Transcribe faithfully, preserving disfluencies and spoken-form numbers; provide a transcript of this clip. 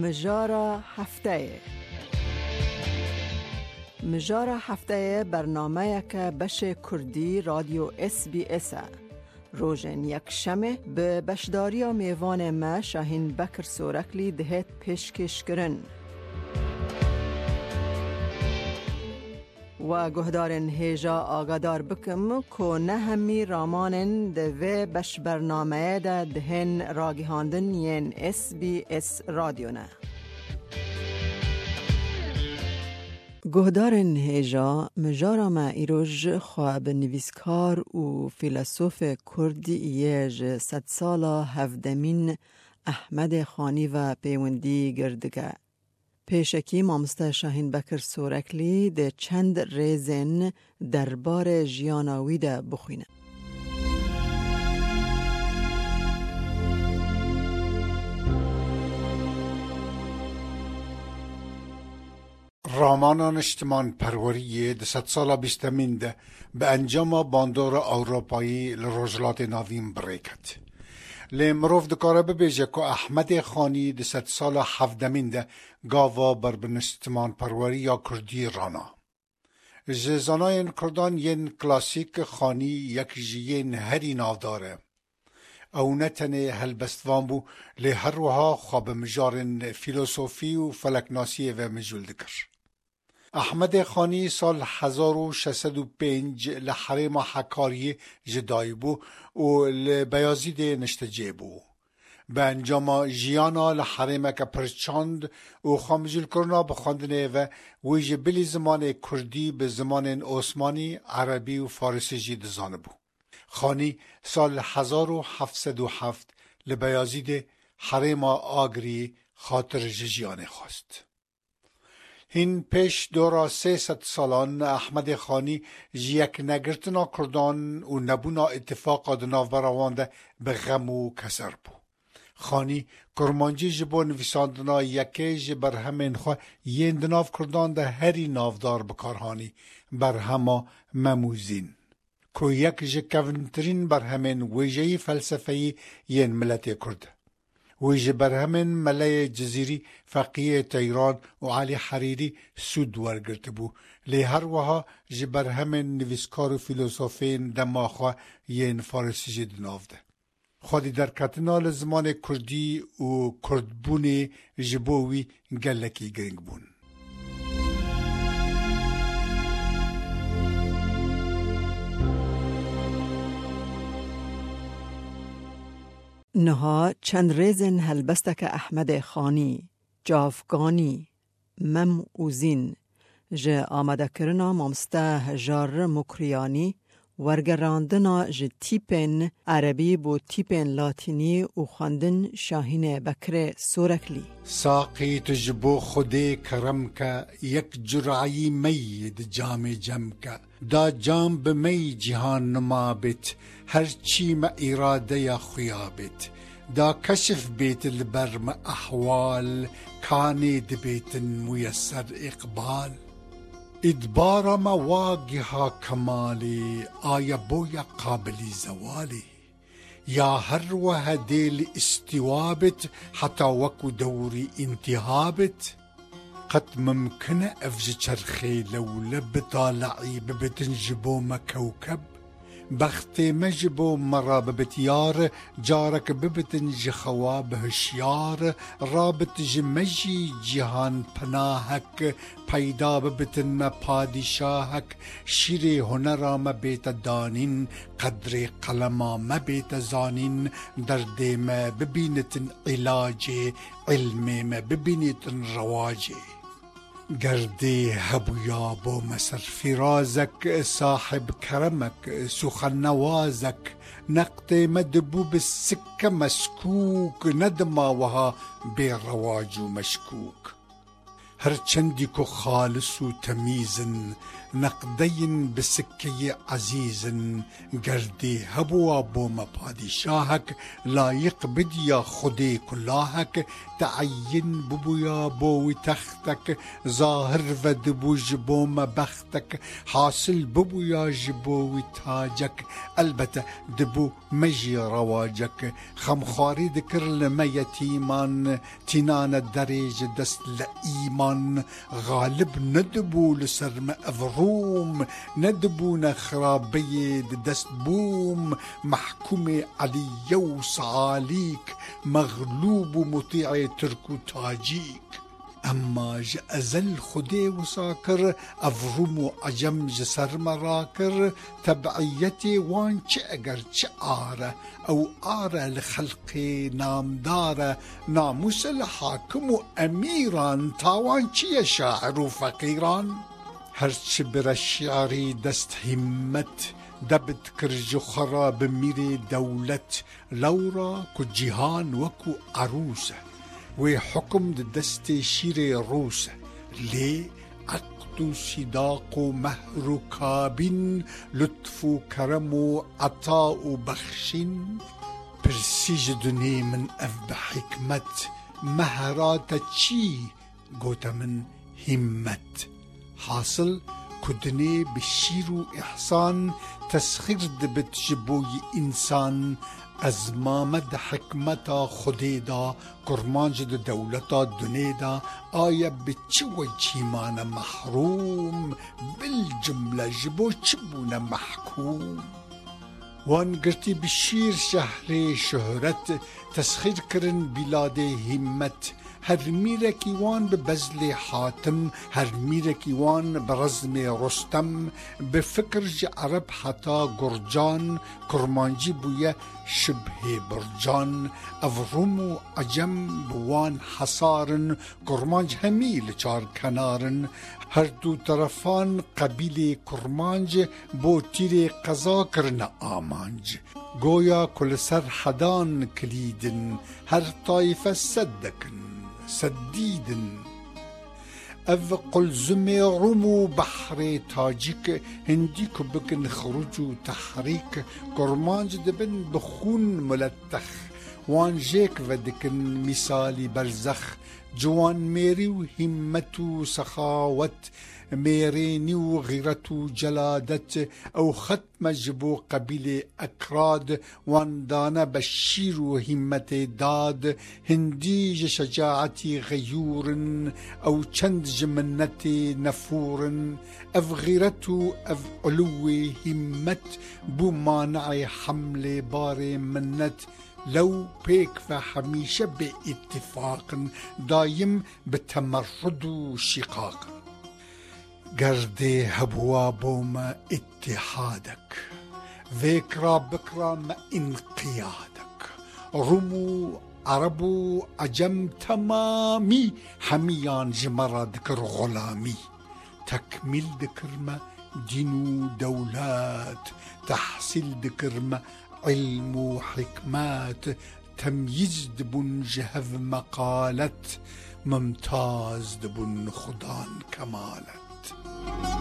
مجارا هفته مجارا هفته برنامه که بش کردی رادیو اس بی اس روزن یک شمه به بشداری و میوان ما شاهین بکر سورکلی دهت پیشکش کرن و گهدارن هیجا آگادار بکم که نه همی رامانن دوی بش برنامه ده دهن راگیهاندن ین اس بی اس رادیو نه. گهدارن هیجا مجارا ما ایروژ خواب نویسکار و فیلسوف کردی ایج صد سالا هفدمین احمد خانی و پیوندی گردگه. پیشکی مامسته شاهین بکر سورکلی ده چند ریزن دربار جیاناوی ده بخوینه. رامان اجتماع پروری ده صد سالا بیستمین ده به انجام باندور اروپایی لروجلات ناویم بریکت. لی مروف دکاره ببیجه که احمد خانی ده صد سالا هفدمین ده گاوا بر بنستمان پروری یا کردی رانا. جزاناین کردان ین کلاسیک خانی یک جیین هری ناو داره. او نتنه هلبستوان بو لی هر وها خواب مجارن فیلسوفی و فلکناسی و مجول دکر. احمد خانی سال هزار و ششصد و پنج لحرم حکاری جدایی بو و لبیازید نشتجه بو. به انجام جیانا لحرم که پرچاند و خامجل کرنا بخواندنه و ویج بلی زمان کردی به زمان عثمانی، عربی و فارسی جید زانه بو. خانی سال هزار و هفتصد و هفت لبیازید حرم آگری خاطر جیانه خواست. هین پیش دورا سیصد سالان احمد خانی یک نگرتنا کردان و نبونا اتفاق دناو براوانده به غم و کسر بو. خانی کرمانجی جبو نویساندنا یکی جبر همین خواه ین دناو کردان ده هری نافدار بکارهانی بر هما مموزین. که یک جکونترین بر همین ویجهی فلسفهی ین ملت کرده. ویجه بر همین ملای جزیری فقیه تیران و علی حریری سود ورگرده بو. لی هر وها جبر همین نویسکار و فیلسوفین دماخوا ین فارسی جد نافده. خودی در کتنال زمان کردی و کردبون جبوی گلکی گرنگ بون. نها چند ریزن هلبستک احمد خانی، جافگانی، مم اوزین، جه آمده کرنا مامسته هجار مکریانی، ورگراندنا جه تیپن عربی بو تیپن لاتینی و خواندن شاهین بکر سورکلی. ساقی تجبو خودی کرم که یک جرعی می ده جام جم که دا جام به می جهان نما بیت هر چی ما اراده یا خویا بیت دا کشف بیت البرم احوال کانی ده بیت میسر اقبال ادبار ما واقعا کمالی آیا بویا قابلی زوالی یا هر وهدیل استوابت حتى وكو دوري انتهابت قد ممكن افج چرخي لو لبطالعي ببتنجبو ما كوكب بختي مجبو مرا ببتيار جارك ببتنج خواب هشيار رابط جمجي جهان پناهك پیدا ببتن ما پادشاهك شيري هنرا ما بيت دانين قدر قلما ما بيت زانين درد ما ببينتن علاجي علم ما ببينتن رواجي گردی هبویا با مسر فرازک صاحب کرمک سخن نوازک نقط مدبو بالسکه مسکوک ندما وها برواج مشکوک هر چندیکو خالص و تمیزن نقدین بسکی عزیزن گردی هبوا بوم پادشاهک لایق بدیا خودی کلاهک تعین ببویا بوی تختک ظاهر و دبو جبوم بختک حاصل ببویا جبوی تاجک البته دبو مجی رواجک خمخاری دکر لما یتیمان تینان دریج دست لئیمان غالب ندبو لسرم افروم ندبو نخرابی دست بوم محکوم علی و سعالیک مغلوب و مطیع ترک و تاجیک اما ج ازل خودی و ساکر افروم و عجم ج سر مراکر تبعیتی وان چه اگر چه آره او آره لخلق نامداره ناموس الحاکم و امیران تاوان چیه شاعر و فقیران هرچه بر شعری دست همت دبت کرج خراب میری دولت لورا کو جهان وکو عروسه و حکم دست شیر روسه لی عقد و صداق و مهر و کابین لطف و کرم و عطا و بخشین پرسیج دنی من اف بحکمت مهرات چی گوتا من همت حاصل کدنی بشیر و احسان تسخیر دبت جبوی انسان از مامد حکمتا خودی دا کرمانج د دولتا دنی دا آیا بچه وجیمان محروم بالجمله جبو چبون محکوم وان گرتی بشیر شهر شهرت تسخیر کرن بلاد همت هر میرکی وان به بزل حاتم هر میرکی وان به رزم رستم به فکر ج عرب حتا گرجان کرمانجی بویه شبه برجان افروم و عجم بوان حصارن کرمانج همیل چار کنارن هر دو طرفان قبیل کرمانج بو تیر قضا کرن آمانج گویا کل سر حدان کلیدن هر طایفه صدکن سديدن اف قلزم رمو بحر تاجيك هنديك بكن خروجو تحريك كرمانج دبن بخون ملتخ وان جيك ودكن مثالي برزخ جوان ميري وهمتو سخاوت ميريني وغيرتو جلادت او ختم جبو قبيل اكراد وان دانا بشير وهمت داد هنديج شجاعتي غيور او چند جمنتي نفور اف غيرتو اف علو همت بو مانع حمل بار منت لو بيك فحميشة باتفاق دايم بتمرد وشقاق گردی هبوا بوم اتحادک ویکرا بکرا ما انقیادک رومو عربو عجم تمامی همیان جمرا دکر غلامی تکمیل دکر ما دینو دولات تحصیل دکر ما علم و حکمات تمييز دبن جهف مقالت ممتاز دبن خدان كمالت